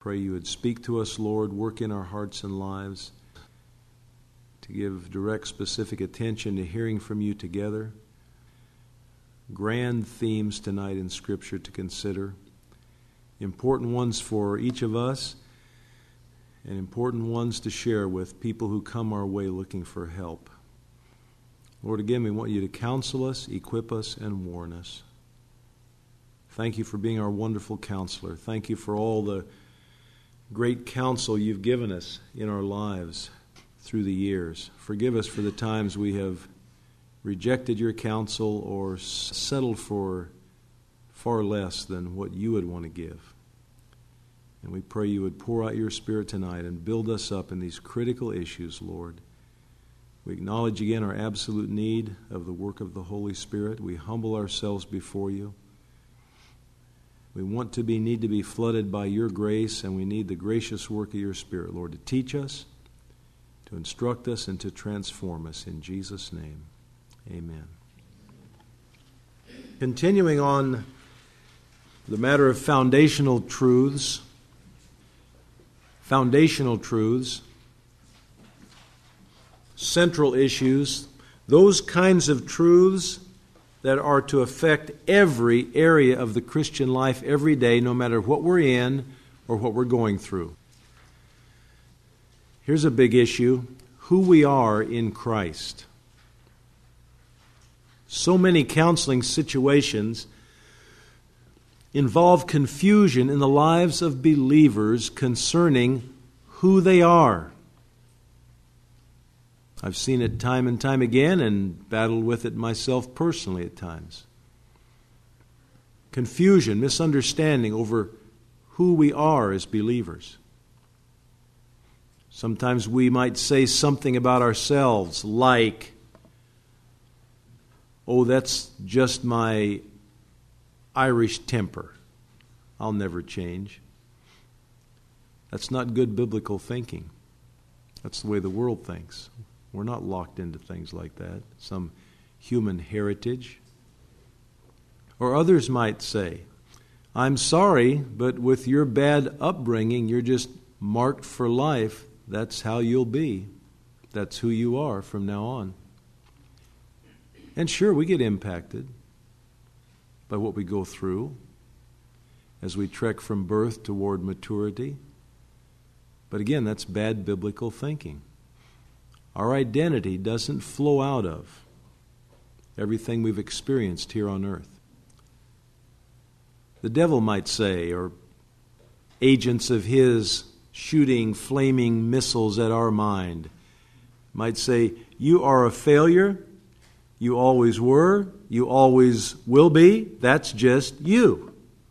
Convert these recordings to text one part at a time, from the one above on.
Pray you would speak to us, Lord, work in our hearts and lives, to give direct, specific attention to hearing from you together. Grand themes tonight in Scripture to consider, important ones for each of us, and important ones to share with people who come our way looking for help. Lord, again, we want you to counsel us, equip us, and warn us. Thank you for being our wonderful counselor. Thank you for all the great counsel you've given us in our lives through the years. Forgive us for the times we have rejected your counsel or settled for far less than what you would want to give. And we pray you would pour out your Spirit tonight and build us up in these critical issues, Lord. We acknowledge again our absolute need of the work of the Holy Spirit. We humble ourselves before you. We need to be flooded by your grace, and we need the gracious work of your Spirit, Lord, to teach us, to instruct us, and to transform us. In Jesus' name, amen. Continuing on the matter of foundational truths, central issues, those kinds of truths that are to affect every area of the Christian life every day, no matter what we're in or what we're going through. Here's a big issue: who we are in Christ. So many counseling situations involve confusion in the lives of believers concerning who they are. I've seen it time and time again and battled with it myself personally at times. Confusion, misunderstanding over who we are as believers. Sometimes we might say something about ourselves like, "Oh, that's just my Irish temper. I'll never change." That's not good biblical thinking. That's the way the world thinks. We're not locked into things like that, some human heritage. Or others might say, "I'm sorry, but with your bad upbringing, you're just marked for life. That's how you'll be. That's who you are from now on." And sure, we get impacted by what we go through as we trek from birth toward maturity. But again, that's bad biblical thinking. Our identity doesn't flow out of everything we've experienced here on earth. The devil might say, or agents of his shooting flaming missiles at our mind might say, "You are a failure. You always were. You always will be. That's just you."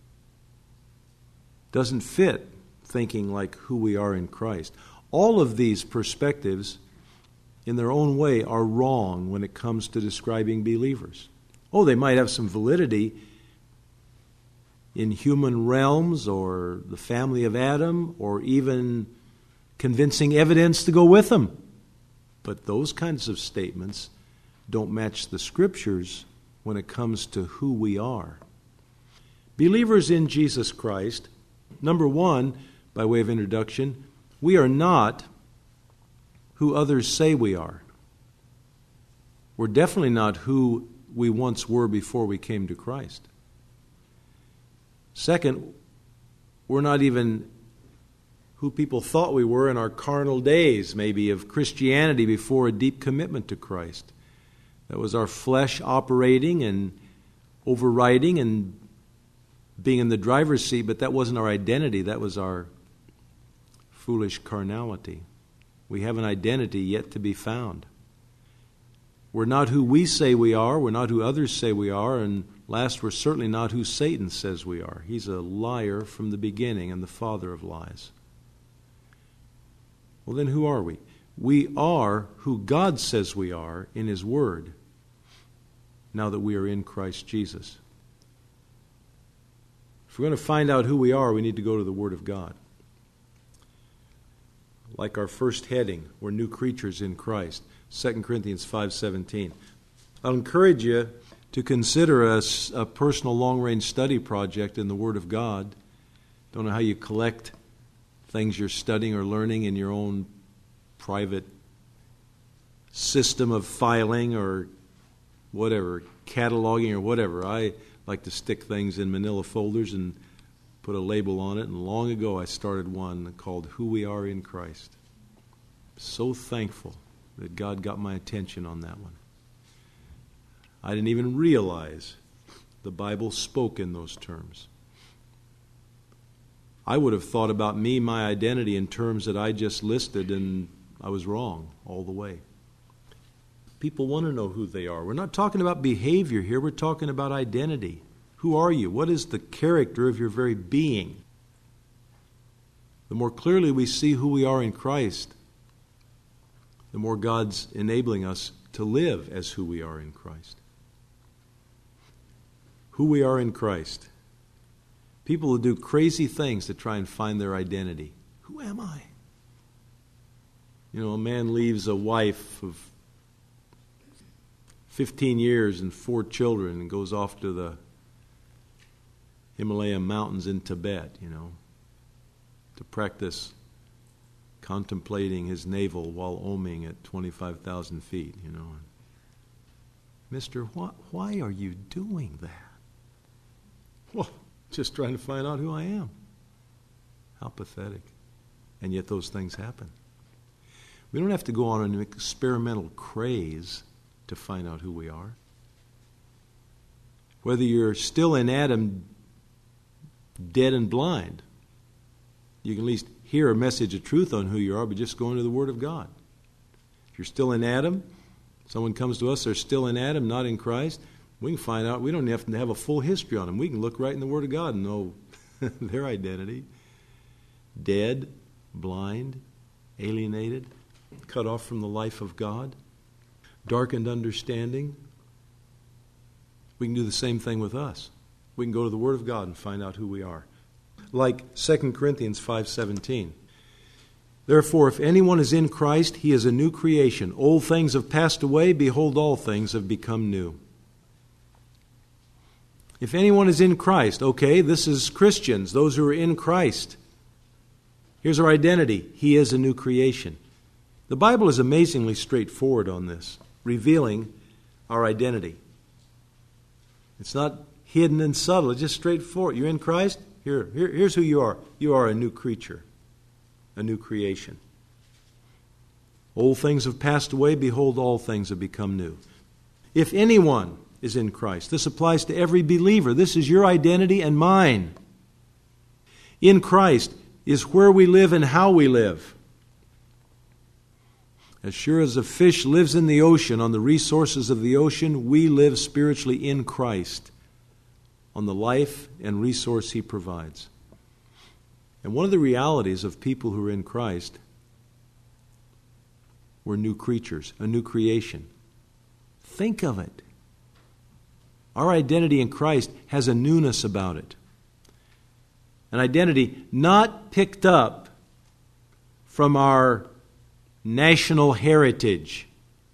Doesn't fit thinking like who we are in Christ. All of these perspectives in their own way are wrong when it comes to describing believers. Oh, they might have some validity in human realms or the family of Adam or even convincing evidence to go with them. But those kinds of statements don't match the Scriptures when it comes to who we are. Believers in Jesus Christ, number one, by way of introduction, we are not who others say we are. We're definitely not who we once were before we came to Christ. Second, we're not even who people thought we were in our carnal days, maybe, of Christianity before a deep commitment to Christ. That was our flesh operating and overriding and being in the driver's seat, but that wasn't our identity. That was our foolish carnality. We have an identity yet to be found. We're not who we say we are. We're not who others say we are. And last, we're certainly not who Satan says we are. He's a liar from the beginning and the father of lies. Well, then who are we? We are who God says we are in His Word, now that we are in Christ Jesus. If we're going to find out who we are, we need to go to the Word of God. Like our first heading, we're new creatures in Christ, 2 Corinthians 5:17. I'll encourage you to consider a personal long-range study project in the Word of God. Don't know how you collect things you're studying or learning in your own private system of filing or whatever, cataloging or whatever. I like to stick things in manila folders and put a label on it, and long ago I started one called Who We Are in Christ. So thankful that God got my attention on that one. I didn't even realize the Bible spoke in those terms. I would have thought about me, my identity, in terms that I just listed, and I was wrong all the way. People want to know who they are. We're not talking about behavior here. We're talking about identity. Who are you? What is the character of your very being? The more clearly we see who we are in Christ, the more God's enabling us to live as who we are in Christ. Who we are in Christ. People who do crazy things to try and find their identity. Who am I? You know, a man leaves a wife of 15 years and 4 children and goes off to the Himalaya mountains in Tibet, to practice contemplating his navel while oming at 25,000 feet, Mister, why are you doing that? Well, just trying to find out who I am. How pathetic. And yet those things happen. We don't have to go on an experimental craze to find out who we are. Whether you're still in Adam, dead and blind, you can at least hear a message of truth on who you are by just going to the Word of God. If you're still in Adam, someone comes to us, they're still in Adam, not in Christ, we can find out. We don't have to have a full history on them. We can look right in the Word of God and know their identity. Dead, blind, alienated, cut off from the life of God, darkened understanding. We can do the same thing with us. We can go to the Word of God and find out who we are. Like 2 Corinthians 5:17. Therefore, if anyone is in Christ, he is a new creation. Old things have passed away. Behold, all things have become new. If anyone is in Christ, okay, this is Christians, those who are in Christ. Here's our identity. He is a new creation. The Bible is amazingly straightforward on this, revealing our identity. It's not hidden and subtle. It's just straightforward. You're in Christ? Here's who you are. You are a new creature, a new creation. Old things have passed away. Behold, all things have become new. If anyone is in Christ, this applies to every believer. This is your identity and mine. In Christ is where we live and how we live. As sure as a fish lives in the ocean, on the resources of the ocean, we live spiritually in Christ, on the life and resource He provides. And one of the realities of people who are in Christ, we're new creatures, a new creation. Think of it. Our identity in Christ has a newness about it. An identity not picked up from our national heritage,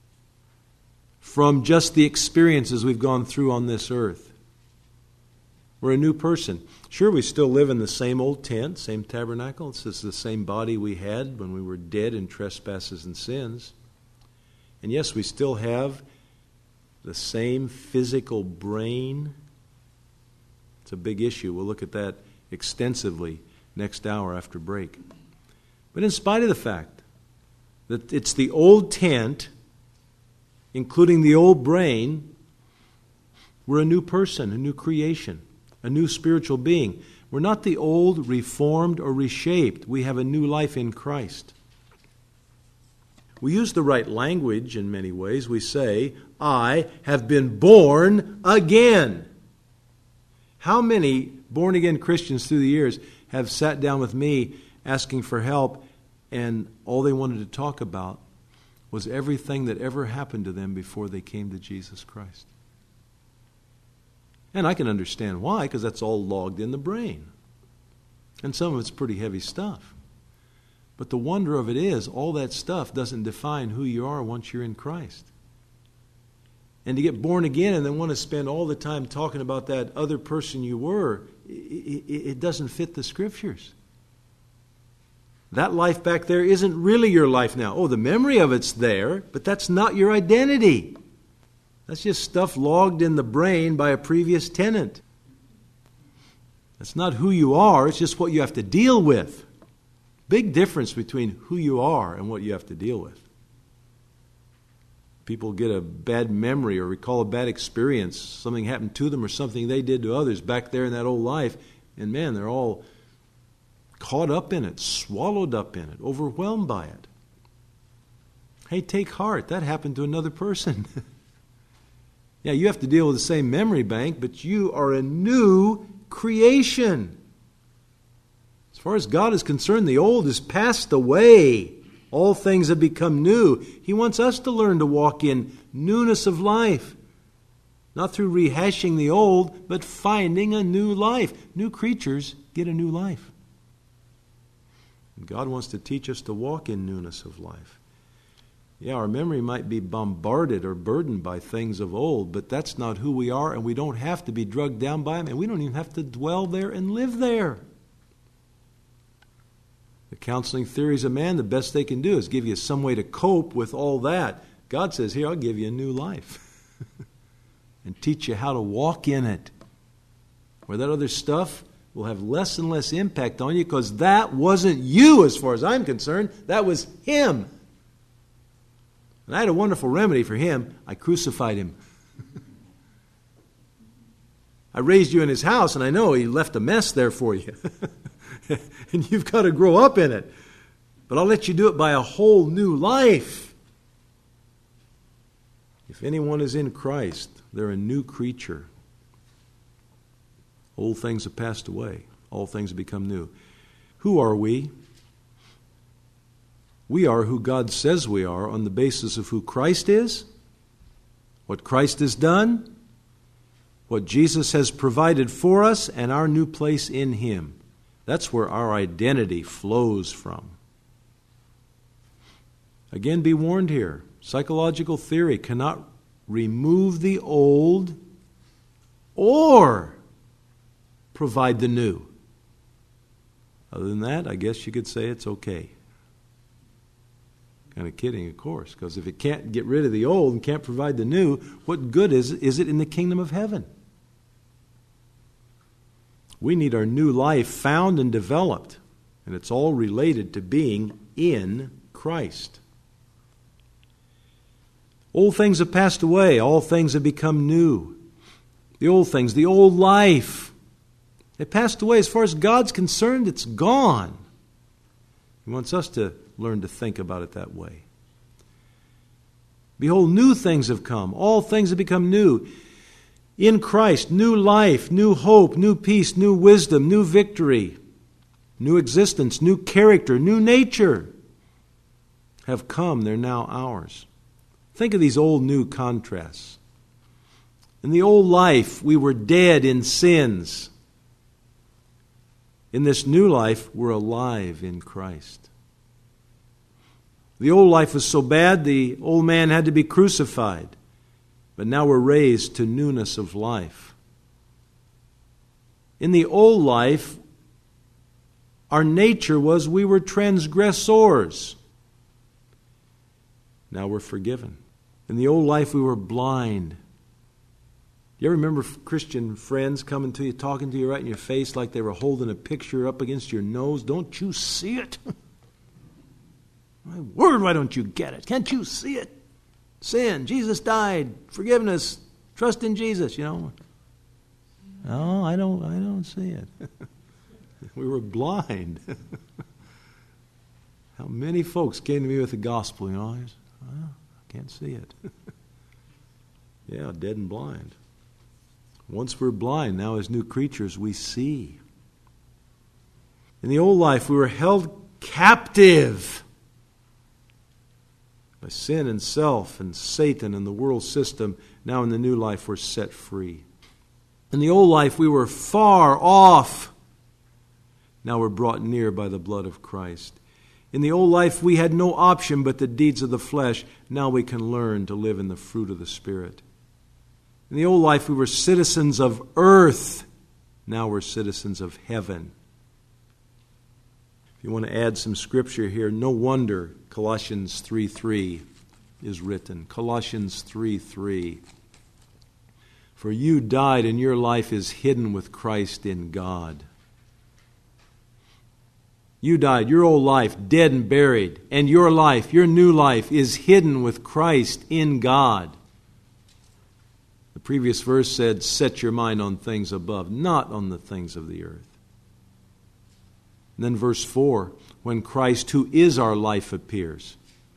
from just the experiences we've gone through on this earth. We're a new person. Sure, we still live in the same old tent, same tabernacle. It's just the same body we had when we were dead in trespasses and sins. And yes, we still have the same physical brain. It's a big issue. We'll look at that extensively next hour after break. But in spite of the fact that it's the old tent, including the old brain, we're a new person, a new creation, a new spiritual being. We're not the old, reformed, or reshaped. We have a new life in Christ. We use the right language in many ways. We say, I have been born again. How many born-again Christians through the years have sat down with me asking for help, and all they wanted to talk about was everything that ever happened to them before they came to Jesus Christ? And I can understand why, because that's all logged in the brain. And some of it's pretty heavy stuff. But the wonder of it is, all that stuff doesn't define who you are once you're in Christ. And to get born again and then want to spend all the time talking about that other person you were, it doesn't fit the Scriptures. That life back there isn't really your life now. Oh, the memory of it's there, but that's not your identity. That's just stuff logged in the brain by a previous tenant. That's not who you are, it's just what you have to deal with. Big difference between who you are and what you have to deal with. People get a bad memory or recall a bad experience, something happened to them or something they did to others back there in that old life, and man, they're all caught up in it, swallowed up in it, overwhelmed by it. Hey, take heart, that happened to another person. Yeah, you have to deal with the same memory bank, but you are a new creation. As far as God is concerned, the old is passed away. All things have become new. He wants us to learn to walk in newness of life. Not through rehashing the old, but finding a new life. New creatures get a new life. And God wants to teach us to walk in newness of life. Yeah, our memory might be bombarded or burdened by things of old, but that's not who we are, and we don't have to be drugged down by them, and we don't even have to dwell there and live there. The counseling theories of man, the best they can do is give you some way to cope with all that. God says, here, I'll give you a new life and teach you how to walk in it. Where that other stuff will have less and less impact on you, because that wasn't you as far as I'm concerned. That was Him. And I had a wonderful remedy for Him. I crucified Him. I raised you in His house, and I know He left a mess there for you. And you've got to grow up in it. But I'll let you do it by a whole new life. If anyone is in Christ, they're a new creature. Old things have passed away. All things have become new. Who are we? We are who God says we are on the basis of who Christ is, what Christ has done, what Jesus has provided for us, and our new place in Him. That's where our identity flows from. Again, be warned here. Psychological theory cannot remove the old or provide the new. Other than that, I guess you could say it's okay. Kind of kidding, of course, because if it can't get rid of the old and can't provide the new, what good is it in the kingdom of heaven? We need our new life found and developed, and it's all related to being in Christ. Old things have passed away, all things have become new. The old things, the old life, they passed away. As far as God's concerned, it's gone. He wants us to learn to think about it that way. Behold, new things have come. All things have become new. In Christ, new life, new hope, new peace, new wisdom, new victory, new existence, new character, new nature have come. They're now ours. Think of these old-new contrasts. In the old life, we were dead in sins. In this new life, we're alive in Christ. The old life was so bad, the old man had to be crucified. But now we're raised to newness of life. In the old life, our nature was we were transgressors. Now we're forgiven. In the old life, we were blind. You ever remember Christian friends coming to you, talking to you right in your face like they were holding a picture up against your nose? Don't you see it? My word, why don't you get it? Can't you see it? Sin, Jesus died, forgiveness, trust in Jesus, you know. No, I don't see it. We were blind. How many folks came to me with the gospel, you know? I can't see it. Yeah, dead and blind. Once we're blind, now as new creatures we see. In the old life we were held captive by sin and self and Satan and the world system. Now in the new life we're set free. In the old life we were far off. Now we're brought near by the blood of Christ. In the old life we had no option but the deeds of the flesh. Now we can learn to live in the fruit of the Spirit. In the old life we were citizens of earth. Now we're citizens of heaven. If you want to add some scripture here, no wonder Colossians 3:3 is written. Colossians 3:3. For you died, and your life is hidden with Christ in God. You died, your old life, dead and buried, and your life, your new life, is hidden with Christ in God. The previous verse said, set your mind on things above, not on the things of the earth. And then verse 4, when Christ, who is our life, appears.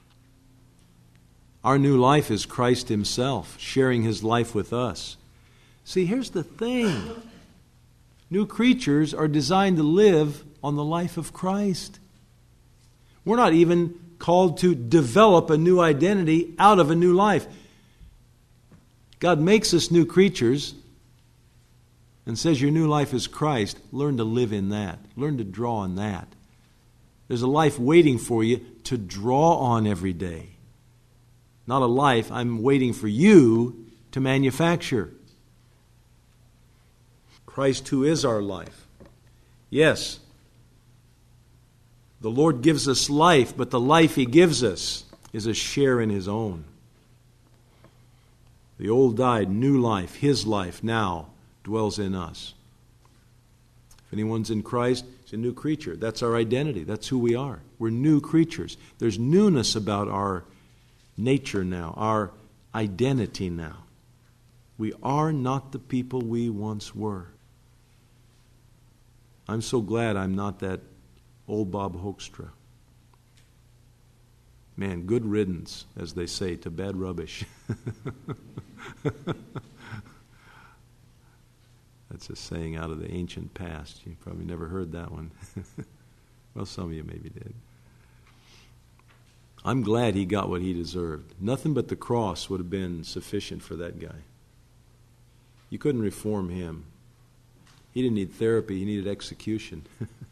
Our new life is Christ Himself, sharing His life with us. See, here's the thing. New creatures are designed to live on the life of Christ. We're not even called to develop a new identity out of a new life. God makes us new creatures and says your new life is Christ. Learn to live in that. Learn to draw on that. There's a life waiting for you to draw on every day. Not a life I'm waiting for you to manufacture. Christ, who is our life. Yes, the Lord gives us life, but the life He gives us is a share in His own. The old died, new life, His life now dwells in us. If anyone's in Christ, he's a new creature. That's our identity. That's who we are. We're new creatures. There's newness about our nature now, our identity now. We are not the people we once were. I'm so glad I'm not that old Bob Hoekstra. Man, good riddance, as they say, to bad rubbish. That's a saying out of the ancient past. You probably never heard that one. Well, some of you maybe did. I'm glad he got what he deserved. Nothing but the cross would have been sufficient for that guy. You couldn't reform him. He didn't need therapy, he needed execution.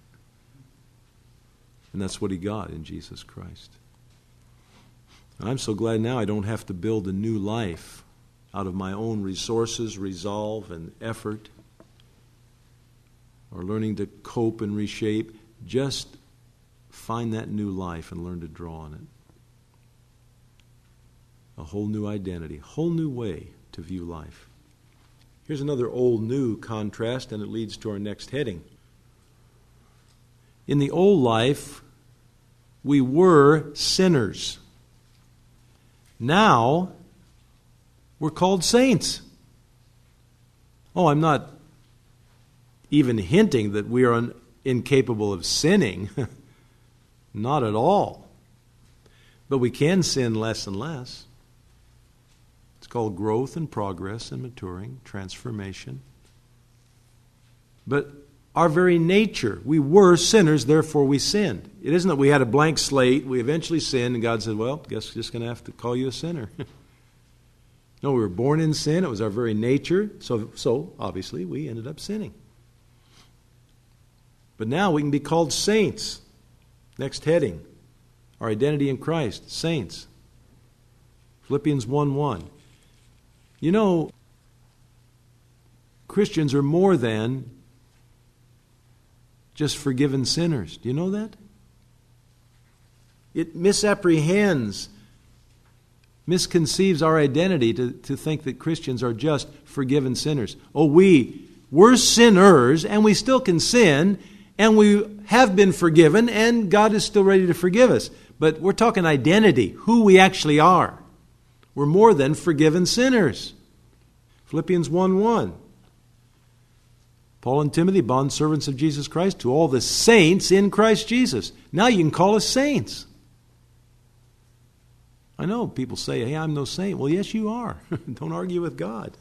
And that's what he got in Jesus Christ. And I'm so glad now I don't have to build a new life out of my own resources, resolve, and effort, or learning to cope and reshape. Just find that new life and learn to draw on it. A whole new identity, whole new way to view life. Here's another old-new contrast, and it leads to our next heading. In the old life, we were sinners. Now, we're called saints. Oh, I'm not even hinting that we are incapable of sinning. Not at all. But we can sin less and less. It's called growth and progress and maturing, transformation. But our very nature, we were sinners, therefore we sinned. It isn't that we had a blank slate, we eventually sinned, and God said, well, guess I'm just going to have to call you a sinner. No, we were born in sin, it was our very nature, so obviously we ended up sinning. But now we can be called saints. Next heading, our identity in Christ, saints. Philippians 1:1. You know, Christians are more than just forgiven sinners. Do you know that? It misapprehends, misconceives our identity to think that Christians are just forgiven sinners. Oh, we're sinners, and we still can sin, and we have been forgiven, and God is still ready to forgive us. But we're talking identity, who we actually are. We're more than forgiven sinners. Philippians 1:1. Paul and Timothy, bondservants of Jesus Christ, to all the saints in Christ Jesus. Now you can call us saints. I know people say, hey, I'm no saint. Well, yes, you are. Don't argue with God.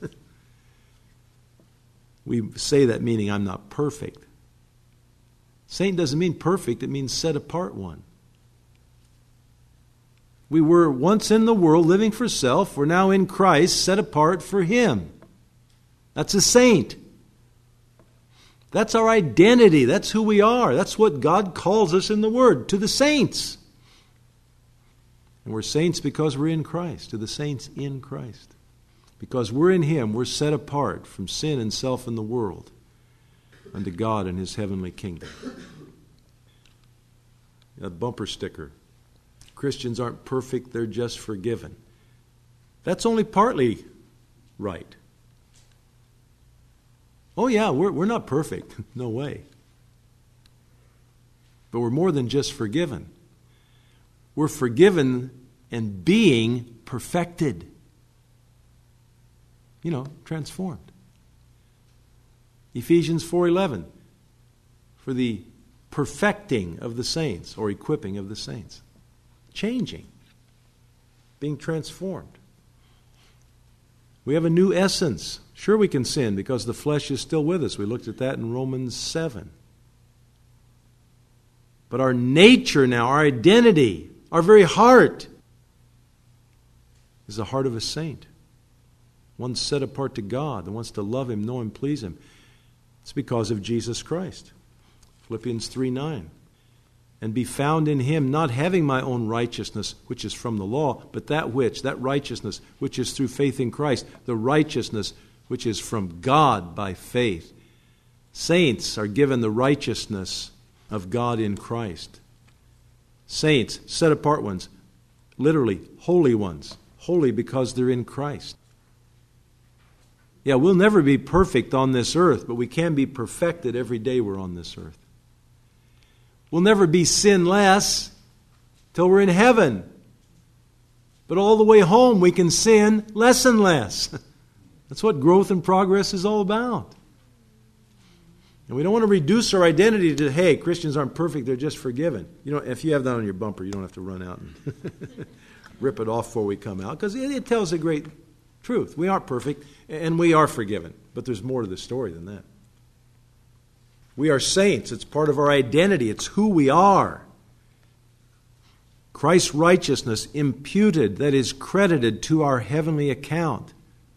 We say that meaning I'm not perfect. Saint doesn't mean perfect. It means set apart one. We were once in the world living for self. We're now in Christ, set apart for Him. That's a saint. That's our identity. That's who we are. That's what God calls us in the Word, to the saints. And we're saints because we're in Christ, to the saints in Christ. Because we're in Him, we're set apart from sin and self in the world unto God and His heavenly kingdom. a bumper sticker. Christians aren't perfect, they're just forgiven. That's only partly right. Oh yeah, we're not perfect. No way. But we're more than just forgiven. We're forgiven and being perfected. Transformed. Ephesians 4:11, for the perfecting of the saints, or equipping of the saints. Changing. Being transformed. We have a new essence. Sure, we can sin because the flesh is still with us. We looked at that in Romans 7. But our nature now, our identity, our very heart is the heart of a saint. One set apart to God that wants to love Him, know Him, please Him. It's because of Jesus Christ. Philippians 3:9. And be found in Him, not having my own righteousness, which is from the law, but that righteousness, which is through faith in Christ, the righteousness which is from God by faith. Saints are given the righteousness of God in Christ. Saints, set apart ones, literally holy ones, holy because they're in Christ. Yeah, we'll never be perfect on this earth, but we can be perfected every day we're on this earth. We'll never be sinless till we're in heaven. But all the way home we can sin less and less. That's what growth and progress is all about. And we don't want to reduce our identity to, hey, Christians aren't perfect, they're just forgiven. If you have that on your bumper, you don't have to run out and rip it off before we come out, because it tells a great truth. We aren't perfect, and we are forgiven. But there's more to the story than that. We are saints. It's part of our identity. It's who we are. Christ's righteousness imputed, that is credited to our heavenly account.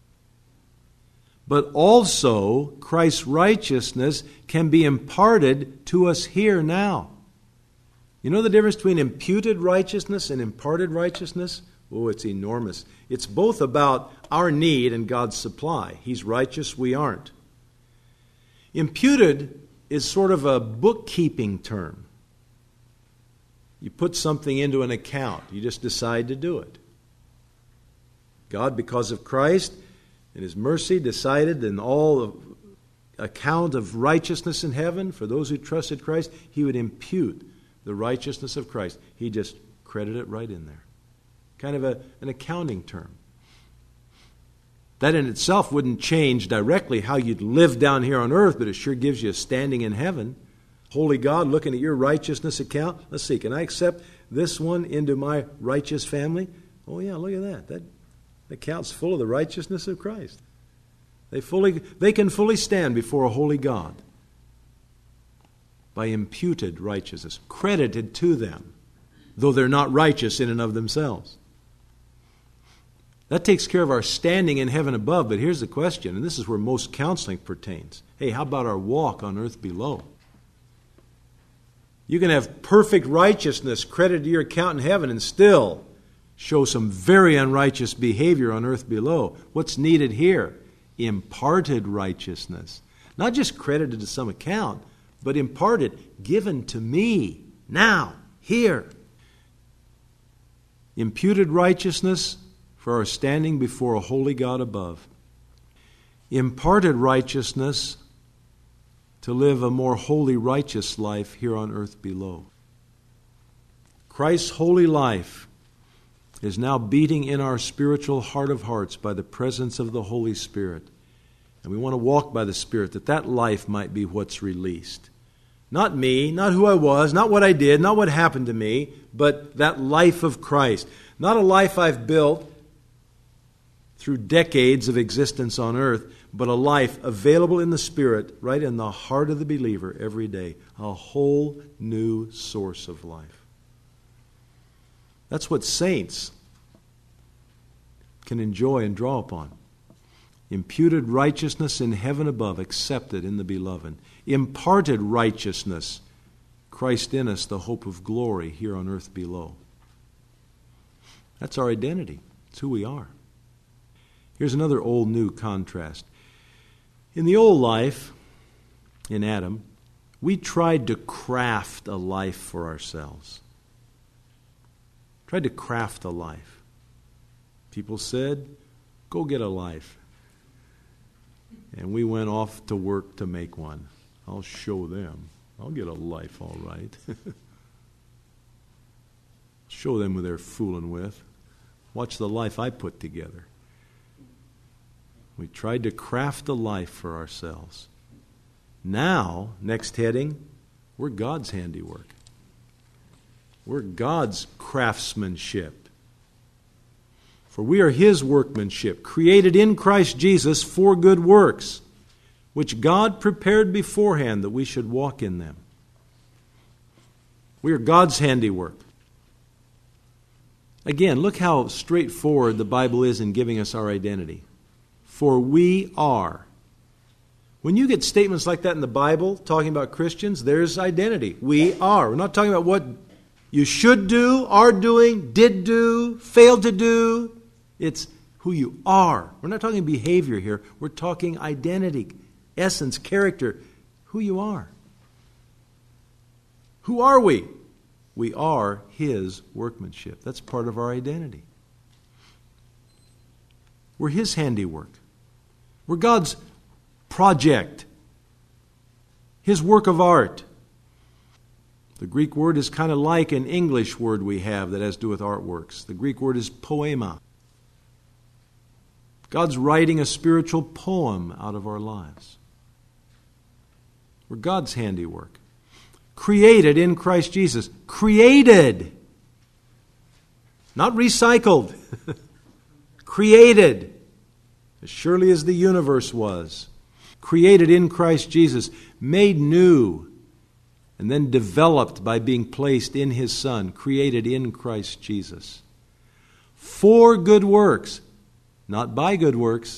But also, Christ's righteousness can be imparted to us here now. You know the difference between imputed righteousness and imparted righteousness? Oh, it's enormous. It's both about our need and God's supply. He's righteous, we aren't. Imputed is sort of a bookkeeping term. You put something into an account. You just decide to do it. God, because of Christ and His mercy, decided in all account of righteousness in heaven, for those who trusted Christ, He would impute the righteousness of Christ. He just credited it right in there. Kind of an accounting term. That in itself wouldn't change directly how you'd live down here on earth, but it sure gives you a standing in heaven. Holy God, looking at your righteousness account. Let's see, can I accept this one into my righteous family? Oh yeah, look at that. That account's full of the righteousness of Christ. They can fully stand before a holy God by imputed righteousness, credited to them, though they're not righteous in and of themselves. That takes care of our standing in heaven above, but here's the question, and this is where most counseling pertains. Hey, how about our walk on earth below? You can have perfect righteousness credited to your account in heaven and still show some very unrighteous behavior on earth below. What's needed here? Imparted righteousness. Not just credited to some account, but imparted, given to me, now, here. Imputed righteousness for our standing before a holy God above. Imparted righteousness to live a more holy, righteous life here on earth below. Christ's holy life is now beating in our spiritual heart of hearts by the presence of the Holy Spirit. And we want to walk by the Spirit, that life might be what's released. Not me, not who I was, not what I did, not what happened to me, but that life of Christ. Not a life I've built through decades of existence on earth, but a life available in the Spirit, right in the heart of the believer every day. A whole new source of life. That's what saints can enjoy and draw upon. Imputed righteousness in heaven above, accepted in the beloved. Imparted righteousness, Christ in us, the hope of glory here on earth below. That's our identity. It's who we are. Here's another old-new contrast. In the old life, in Adam, we tried to craft a life for ourselves. Tried to craft a life. People said, go get a life. And we went off to work to make one. I'll show them. I'll get a life, all right. Show them who they're fooling with. Watch the life I put together. We tried to craft a life for ourselves. Now, next heading, we're God's handiwork. We're God's craftsmanship. For we are His workmanship, created in Christ Jesus for good works, which God prepared beforehand that we should walk in them. We are God's handiwork. Again, look how straightforward the Bible is in giving us our identity. For we are. When you get statements like that in the Bible, talking about Christians, there's identity. We are. We're not talking about what you should do, are doing, did do, failed to do. It's who you are. We're not talking behavior here. We're talking identity, essence, character, who you are. Who are we? We are His workmanship. That's part of our identity. We're His handiwork. We're God's project, His work of art. The Greek word is kind of like an English word we have that has to do with artworks. The Greek word is poema. God's writing a spiritual poem out of our lives. We're God's handiwork. Created in Christ Jesus. Created. Not recycled. Created. As surely as the universe was. Created in Christ Jesus. Made new. And then developed by being placed in His Son. Created in Christ Jesus. For good works. Not by good works.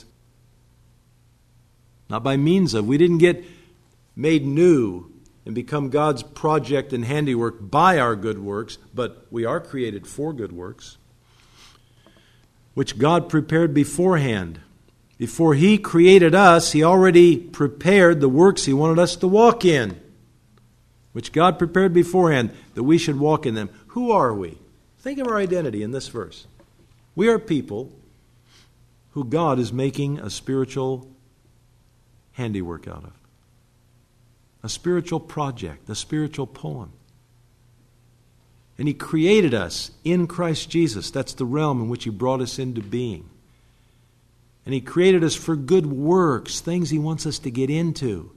Not by means of. We didn't get made new and become God's project and handiwork by our good works, but we are created for good works, which God prepared beforehand. Before He created us, He already prepared the works He wanted us to walk in, which God prepared beforehand that we should walk in them. Who are we? Think of our identity in this verse. We are people who God is making a spiritual handiwork out of. A spiritual project, a spiritual poem. And He created us in Christ Jesus. That's the realm in which He brought us into being. And He created us for good works, things He wants us to get into.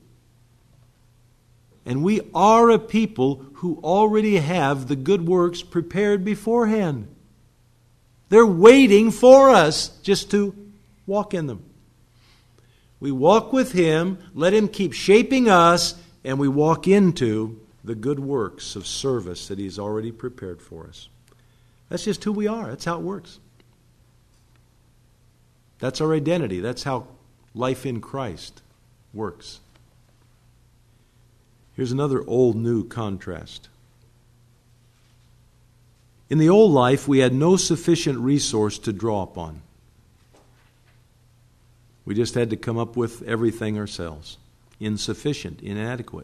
And we are a people who already have the good works prepared beforehand. They're waiting for us just to walk in them. We walk with Him, let Him keep shaping us, and we walk into the good works of service that He's already prepared for us. That's just who we are. That's how it works. That's our identity. That's how life in Christ works. Here's another old-new contrast. In the old life, we had no sufficient resource to draw upon. We just had to come up with everything ourselves. Insufficient, inadequate.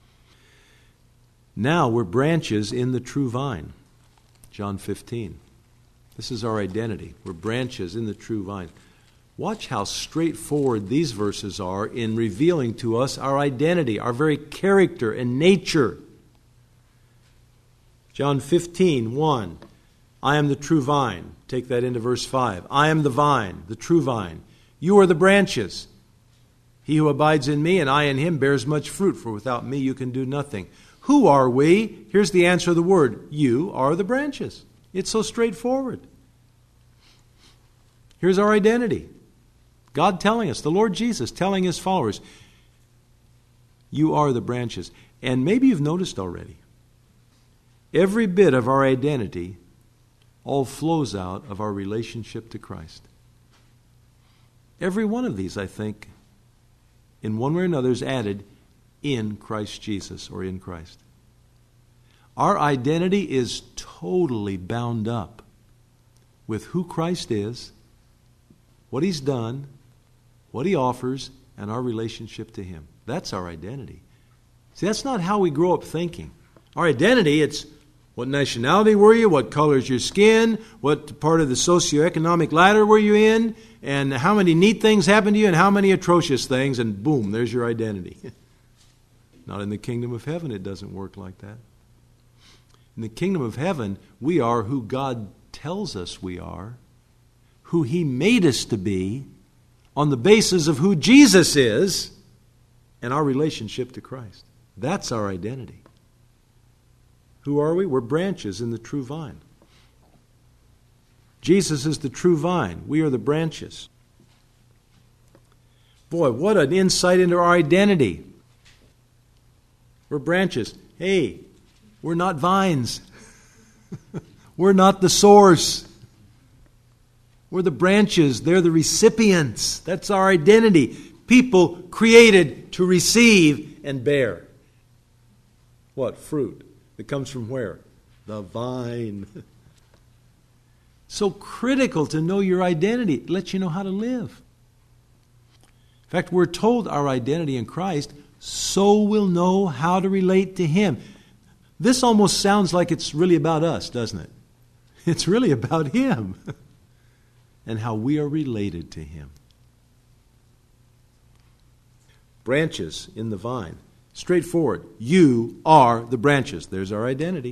Now we're branches in the true vine. John 15. This is our identity. We're branches in the true vine. Watch how straightforward these verses are in revealing to us our identity, our very character and nature. John 15:1. I am the true vine. Take that into verse 5. I am the vine, the true vine. You are the branches. He who abides in me and I in him bears much fruit, for without me you can do nothing. Who are we? Here's the answer of the word. You are the branches. It's so straightforward. Here's our identity. God telling us, the Lord Jesus telling His followers, you are the branches. And maybe you've noticed already, every bit of our identity all flows out of our relationship to Christ. Every one of these, I think, in one way or another is added in Christ Jesus or in Christ. Our identity is totally bound up with who Christ is, what He's done, what He offers, and our relationship to Him. That's our identity. See, that's not how we grow up thinking. Our identity, it's What nationality were you? What color is your skin? What part of the socioeconomic ladder were you in? And how many neat things happened to you and how many atrocious things? And boom, there's your identity. Not in the kingdom of heaven, it doesn't work like that. In the kingdom of heaven, we are who God tells us we are, who He made us to be, on the basis of who Jesus is and our relationship to Christ. That's our identity. Who are we? We're branches in the true vine. Jesus is the true vine. We are the branches. Boy, what an insight into our identity. We're branches. Hey, we're not vines. We're not the source. We're the branches. They're the recipients. That's our identity. People created to receive and bear. What? Fruit. It comes from where? The vine. So critical to know your identity. It lets you know how to live. In fact, we're told our identity in Christ, so we'll know how to relate to Him. This almost sounds like it's really about us, doesn't it? It's really about Him and how we are related to Him. Branches in the vine. Straightforward. You are the branches. There's our identity.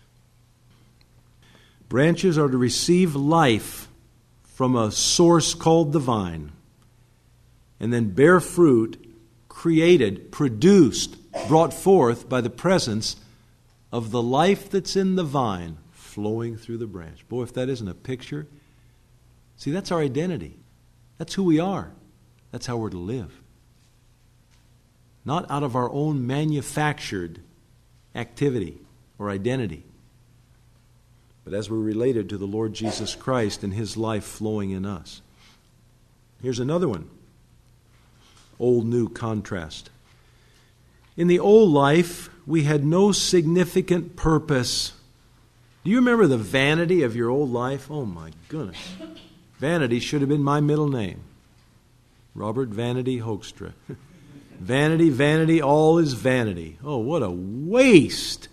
Branches are to receive life from a source called the vine, and then bear fruit created, produced, brought forth by the presence of the life that's in the vine flowing through the branch. Boy, if that isn't a picture. See, that's our identity. That's who we are. That's how we're to live. Not out of our own manufactured activity or identity, but as we're related to the Lord Jesus Christ and His life flowing in us. Here's another one. Old-new contrast. In the old life, we had no significant purpose. Do you remember the vanity of your old life? Oh my goodness. Vanity should have been my middle name. Robert Vanity Hoekstra. Vanity, vanity, all is vanity. Oh, what a waste.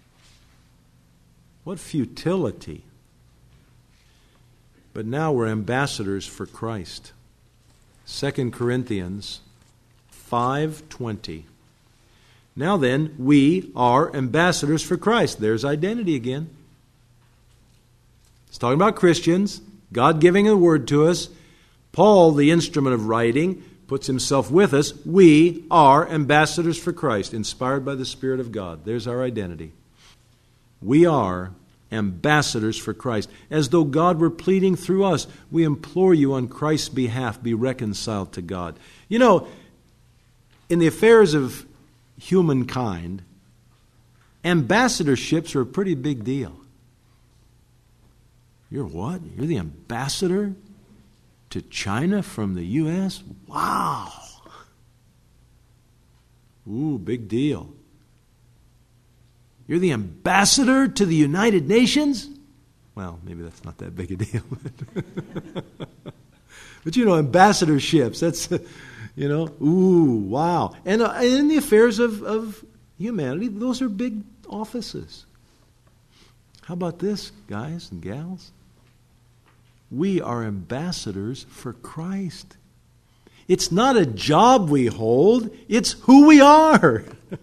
What futility. But now we're ambassadors for Christ. 2 Corinthians 5:20. Now then, we are ambassadors for Christ. There's identity again. It's talking about Christians, God giving a word to us. Paul, the instrument of writing, puts himself with us. We are ambassadors for Christ, inspired by the Spirit of God. There's our identity. We are ambassadors for Christ. As though God were pleading through us, we implore you on Christ's behalf, be reconciled to God. You know, in the affairs of humankind, ambassadorships are a pretty big deal. You're what? You're the ambassador to China from the U.S.? Wow! Ooh, big deal. You're the ambassador to the United Nations? Well, maybe that's not that big a deal. But you know, ambassadorships, that's, you know, ooh, wow. And in the affairs of humanity, those are big offices. How about this, guys and gals? We are ambassadors for Christ. It's not a job we hold, it's who we are.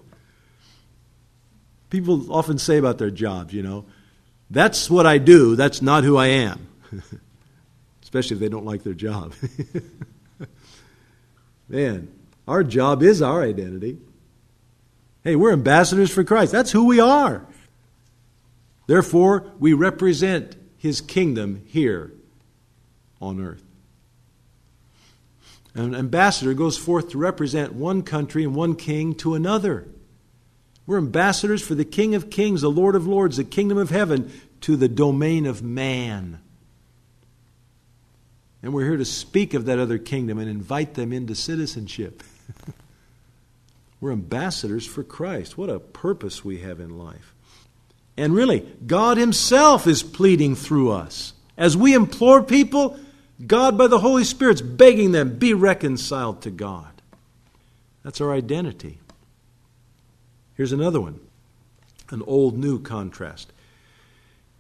People often say about their jobs, you know, that's what I do, that's not who I am. Especially if they don't like their job. Man, our job is our identity. Hey, we're ambassadors for Christ. That's who we are. Therefore, we represent His kingdom here on earth. An ambassador goes forth to represent one country and one king to another. We're ambassadors for the King of Kings, the Lord of Lords, the kingdom of heaven, to the domain of man. And we're here to speak of that other kingdom and invite them into citizenship. We're ambassadors for Christ. What a purpose we have in life. And really, God Himself is pleading through us. As we implore people, God by the Holy Spirit's begging them, be reconciled to God. That's our identity. Here's another one, an old-new contrast.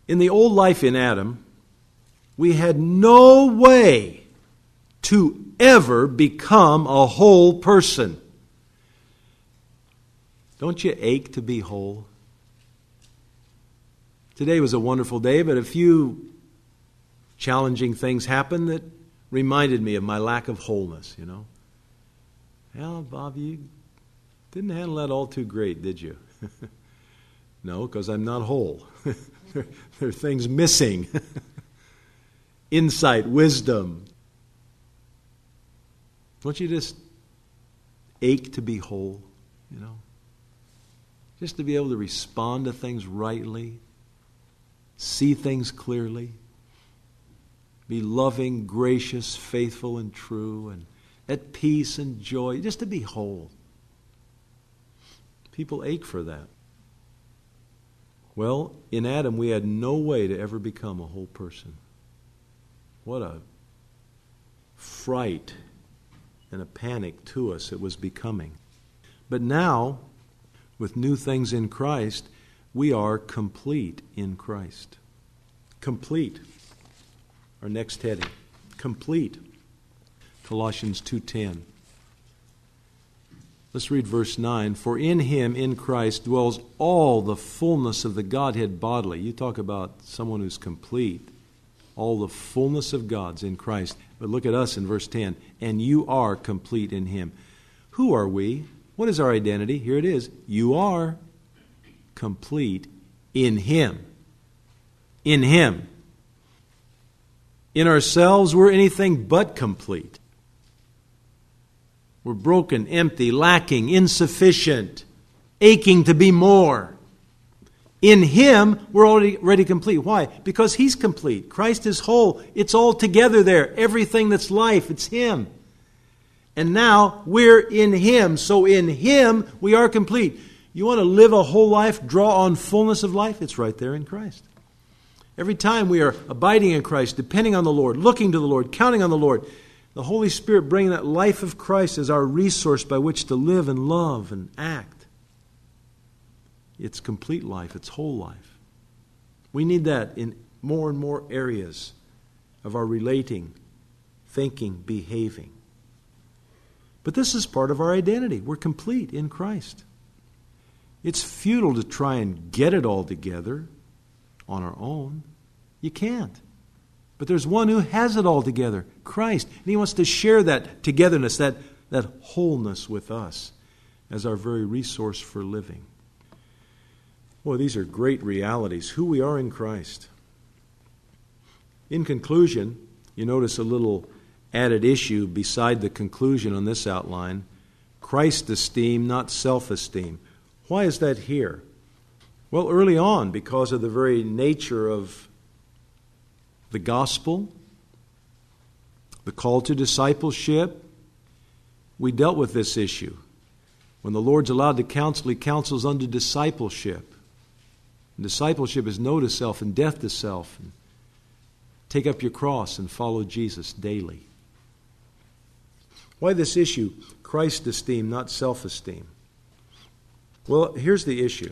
In the old life in Adam, we had no way to ever become a whole person. Don't you ache to be whole? Today was a wonderful day, but a few challenging things happened that reminded me of my lack of wholeness, you know. Well, Bob, you didn't handle that all too great, did you? No, because I'm not whole. There are things missing. Insight, wisdom. Don't you just ache to be whole, you know? Just to be able to respond to things rightly, see things clearly, be loving, gracious, faithful, and true, and at peace and joy, just to be whole. People ache for that. Well, in Adam, we had no way to ever become a whole person. What a fright and a panic to us it was becoming. But now, with new things in Christ, we are complete in Christ. Complete. Our next heading. Complete. Colossians 2:10. Let's read verse 9. For in him, in Christ, dwells all the fullness of the Godhead bodily. You talk about someone who's complete. All the fullness of God's in Christ. But look at us in verse 10. And you are complete in him. Who are we? What is our identity? Here it is. You are complete in him. In him. In ourselves, we're anything but complete. We're broken, empty, lacking, insufficient, aching to be more. In him, we're already complete. Why? Because he's complete. Christ is whole. It's all together there. Everything that's life, it's him. And now we're in him. So in him, we are complete. You want to live a whole life, draw on fullness of life? It's right there in Christ. Every time we are abiding in Christ, depending on the Lord, looking to the Lord, counting on the Lord, the Holy Spirit bringing that life of Christ as our resource by which to live and love and act. It's complete life. It's whole life. We need that in more and more areas of our relating, thinking, behaving. But this is part of our identity. We're complete in Christ. It's futile to try and get it all together on our own. You can't. But there's one who has it all together, Christ. And he wants to share that togetherness, that wholeness with us as our very resource for living. Boy, these are great realities, who we are in Christ. In conclusion, you notice a little added issue beside the conclusion on this outline. Christ esteem, not self-esteem. Why is that here? Well, early on, because of the very nature of the gospel, the call to discipleship, we dealt with this issue. When the Lord's allowed to counsel, he counsels unto discipleship. And discipleship is know to self and death to self. And take up your cross and follow Jesus daily. Why this issue? Christ esteem, not self-esteem. Well, here's the issue.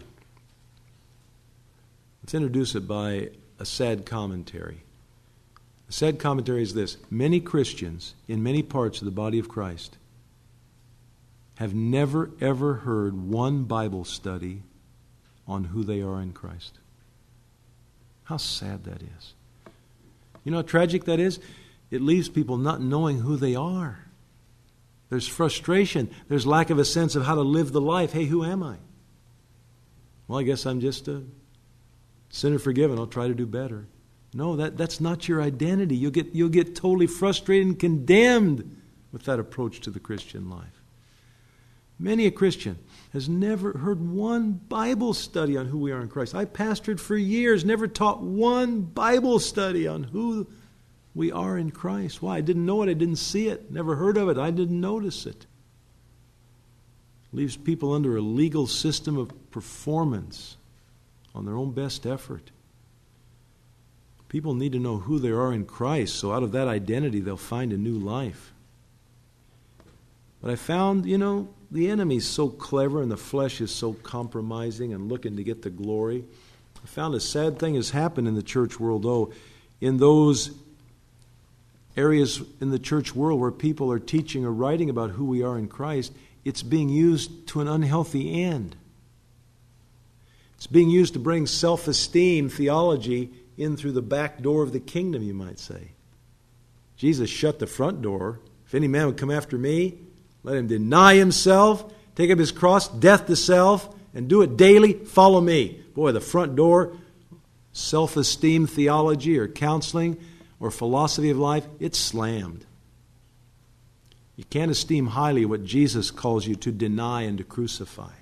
Let's introduce it by a sad commentary. The sad commentary is this. Many Christians in many parts of the body of Christ have never ever heard one Bible study on who they are in Christ. How sad that is. You know how tragic that is? It leaves people not knowing who they are. There's frustration. There's lack of a sense of how to live the life. Hey, who am I? Well, I guess I'm just a sinner forgiven. I'll try to do better. No, that's not your identity. You'll get totally frustrated and condemned with that approach to the Christian life. Many a Christian has never heard one Bible study on who we are in Christ. I pastored for years, never taught one Bible study on who we are in Christ. Why? I didn't know it. I didn't see it. Never heard of it. I didn't notice it. Leaves people under a legal system of performance on their own best effort. People need to know who they are in Christ, so out of that identity they'll find a new life. But I found, the enemy's so clever and the flesh is so compromising and looking to get the glory. I found a sad thing has happened in the church world, though. In those areas in the church world where people are teaching or writing about who we are in Christ, it's being used to an unhealthy end. It's being used to bring self-esteem theology in through the back door of the kingdom, you might say. Jesus shut the front door. If any man would come after me, let him deny himself, take up his cross, death to self, and do it daily, follow me. Boy, the front door, self-esteem theology or counseling or philosophy of life, it's slammed. You can't esteem highly what Jesus calls you to deny and to crucify.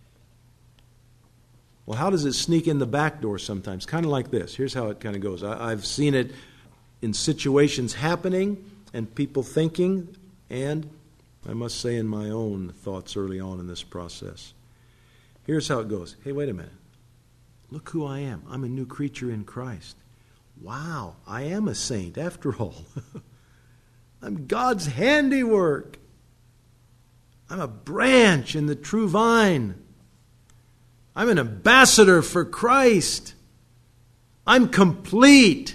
Well, how does it sneak in the back door sometimes? Kind of like this. Here's how it kind of goes. I've seen it in situations happening and people thinking, and I must say in my own thoughts early on in this process. Here's how it goes. Hey, wait a minute. Look who I am. I'm a new creature in Christ. Wow, I am a saint after all. I'm God's handiwork. I'm a branch in the true vine. I'm an ambassador for Christ. I'm complete.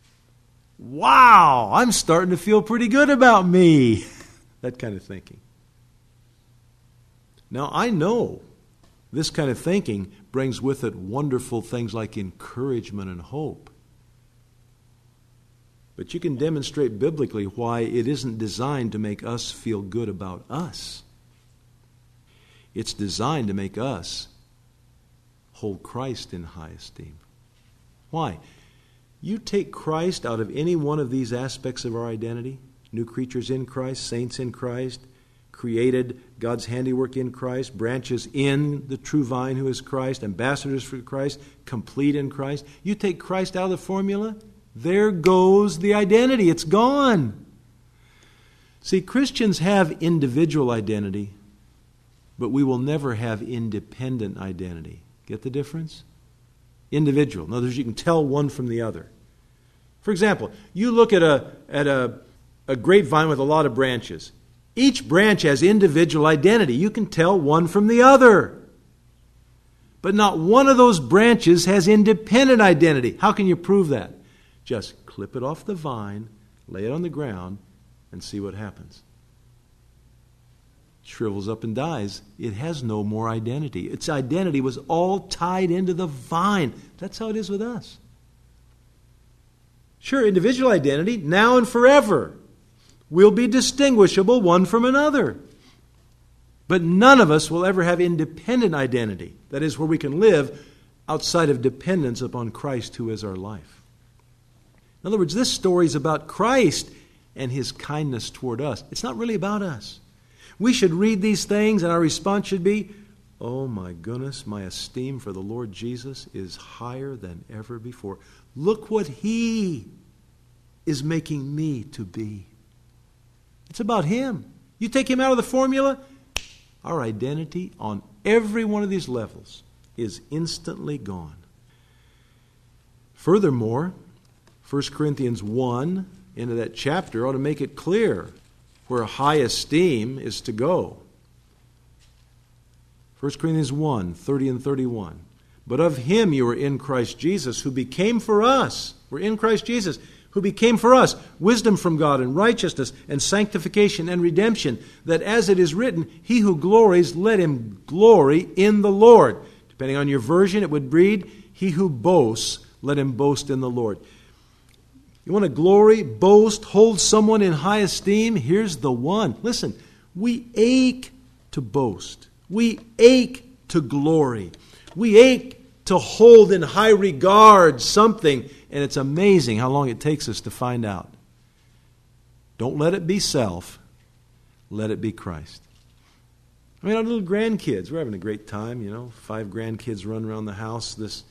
Wow, I'm starting to feel pretty good about me. That kind of thinking. Now, I know this kind of thinking brings with it wonderful things like encouragement and hope. But you can demonstrate biblically why it isn't designed to make us feel good about us. It's designed to make us hold Christ in high esteem. Why? You take Christ out of any one of these aspects of our identity, new creatures in Christ, saints in Christ, created God's handiwork in Christ, branches in the true vine who is Christ, ambassadors for Christ, complete in Christ. You take Christ out of the formula, there goes the identity. It's gone. See, Christians have individual identity, but we will never have independent identity. Get the difference? Individual. In other words, you can tell one from the other. For example, you look at a grapevine with a lot of branches. Each branch has individual identity. You can tell one from the other. But not one of those branches has independent identity. How can you prove that? Just clip it off the vine, lay it on the ground, and see what happens. It shrivels up and dies. It has no more identity. Its identity was all tied into the vine. That's how it is with us. Sure, individual identity, now and forever, will be distinguishable one from another. But none of us will ever have independent identity. That is, where we can live outside of dependence upon Christ, who is our life. In other words, this story is about Christ and His kindness toward us. It's not really about us. We should read these things and our response should be, oh my goodness, my esteem for the Lord Jesus is higher than ever before. Look what He is making me to be. It's about Him. You take Him out of the formula, our identity on every one of these levels is instantly gone. Furthermore, 1 Corinthians 1, into that chapter, ought to make it clear where high esteem is to go. 1 Corinthians 1, 30 and 31. But of Him you are in Christ Jesus, who became for us. We're in Christ Jesus, who became for us wisdom from God and righteousness and sanctification and redemption, that as it is written, he who glories, let him glory in the Lord. Depending on your version, it would read, he who boasts, let him boast in the Lord. You want to glory, boast, hold someone in high esteem? Here's the one. Listen, we ache to boast. We ache to glory. We ache to hold in high regard something, and it's amazing how long it takes us to find out. Don't let it be self. Let it be Christ. I mean, our little grandkids, we're having a great time, 5 grandkids run around the house this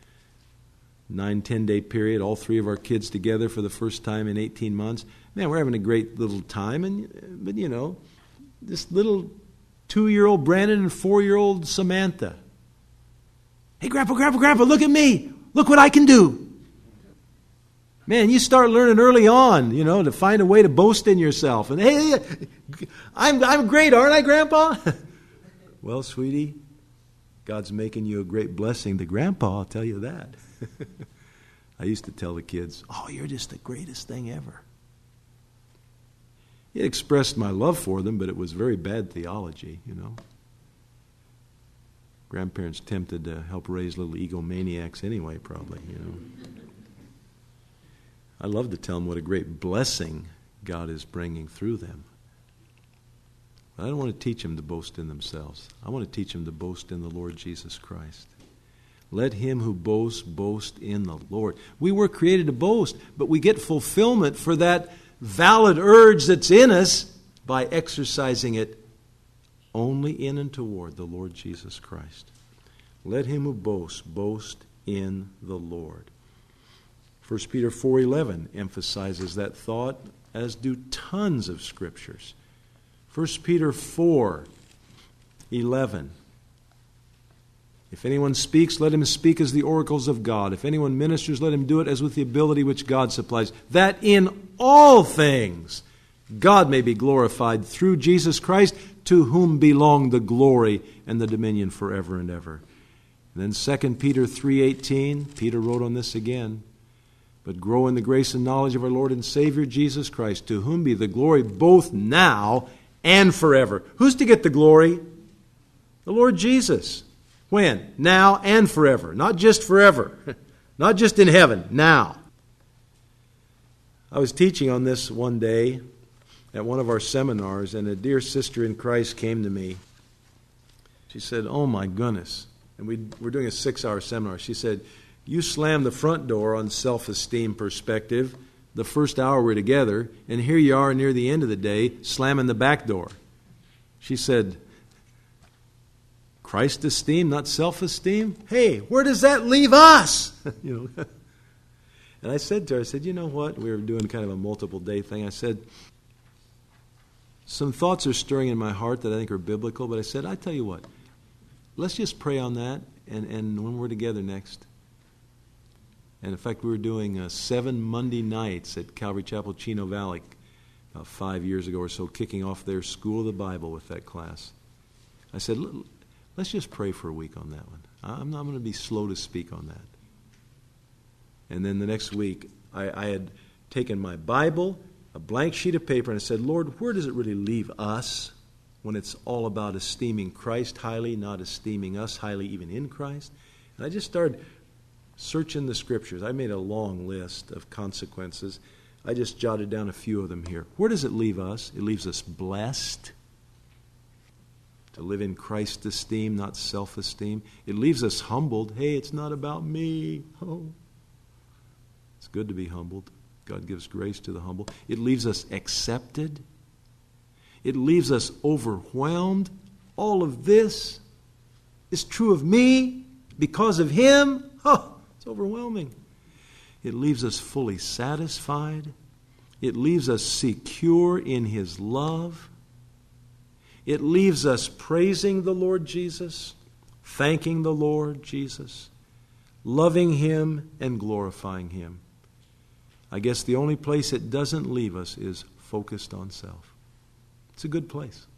9-10 day period, all 3 of our kids together for the first time in 18 months. Man, we're having a great little time. But this little 2-year-old Brandon and 4-year-old Samantha. Hey, Grandpa, look at me. Look what I can do. Man, you start learning early on, to find a way to boast in yourself. And hey, I'm great, aren't I, Grandpa? Well, sweetie, God's making you a great blessing to Grandpa, I'll tell you that. I used to tell the kids, oh, you're just the greatest thing ever. It expressed my love for them, but it was very bad theology, you know. Grandparents tempted to help raise little egomaniacs anyway, probably, you know. I love to tell them what a great blessing God is bringing through them. But I don't want to teach them to boast in themselves. I want to teach them to boast in the Lord Jesus Christ. Let him who boasts, boast in the Lord. We were created to boast, but we get fulfillment for that valid urge that's in us by exercising it only in and toward the Lord Jesus Christ. Let him who boasts, boast in the Lord. 1 Peter 4:11 emphasizes that thought, as do tons of scriptures. 1 Peter 4:11. If anyone speaks, let him speak as the oracles of God. If anyone ministers, let him do it as with the ability which God supplies, that in all things God may be glorified through Jesus Christ, to whom belong the glory and the dominion forever and ever. And then 2 Peter 3:18, Peter wrote on this again. But grow in the grace and knowledge of our Lord and Savior Jesus Christ, to whom be the glory both now and forever. Who's to get the glory? The Lord Jesus. When? Now and forever. Not just forever. Not just in heaven. Now. I was teaching on this one day at one of our seminars, and a dear sister in Christ came to me. She said, oh my goodness. And we're doing a 6-hour seminar. She said, you slammed the front door on self-esteem perspective the first hour we're together, and here you are near the end of the day slamming the back door. She said, Christ esteem, not self-esteem? Hey, where does that leave us? You know. And I said to her, I said, you know what? We were doing kind of a multiple day thing. I said, some thoughts are stirring in my heart that I think are biblical, but I said, I tell you what, let's just pray on that, and when we're together next. And in fact, we were doing 7 Monday nights at Calvary Chapel, Chino Valley, about 5 years ago or so, kicking off their School of the Bible with that class. I said, let's just pray for a week on that one. I'm not going to be slow to speak on that. And then the next week, I had taken my Bible, a blank sheet of paper, and I said, Lord, where does it really leave us when it's all about esteeming Christ highly, not esteeming us highly even in Christ? And I just started searching the Scriptures. I made a long list of consequences. I just jotted down a few of them here. Where does it leave us? It leaves us blessed to live in Christ's esteem, not self-esteem. It leaves us humbled. Hey, it's not about me. Oh, it's good to be humbled. God gives grace to the humble. It leaves us accepted. It leaves us overwhelmed. All of this is true of me because of Him. Oh, it's overwhelming. It leaves us fully satisfied. It leaves us secure in His love. It leaves us praising the Lord Jesus, thanking the Lord Jesus, loving Him and glorifying Him. I guess the only place it doesn't leave us is focused on self. It's a good place.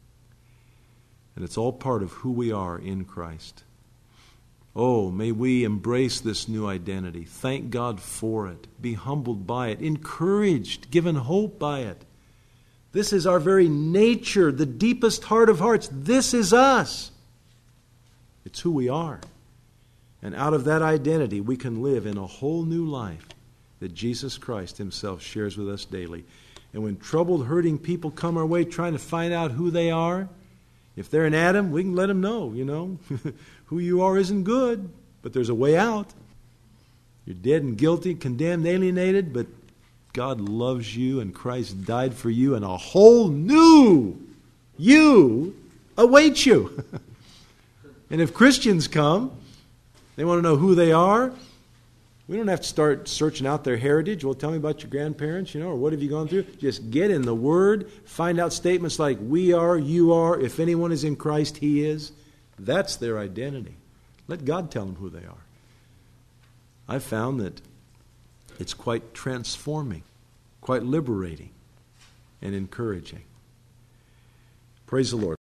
And it's all part of who we are in Christ. Oh, may we embrace this new identity. Thank God for it. Be humbled by it. Encouraged, given hope by it. This is our very nature, the deepest heart of hearts. This is us. It's who we are. And out of that identity, we can live in a whole new life that Jesus Christ Himself shares with us daily. And when troubled, hurting people come our way trying to find out who they are, if they're an Adam, we can let them know, who you are isn't good, but there's a way out. You're dead and guilty, condemned, alienated, but God loves you and Christ died for you, and a whole new you awaits you. And if Christians come, they want to know who they are. We don't have to start searching out their heritage. Well, tell me about your grandparents, or what have you gone through? Just get in the Word, find out statements like, we are, you are, if anyone is in Christ, he is. That's their identity. Let God tell them who they are. I've found that it's quite transforming, quite liberating, and encouraging. Praise the Lord.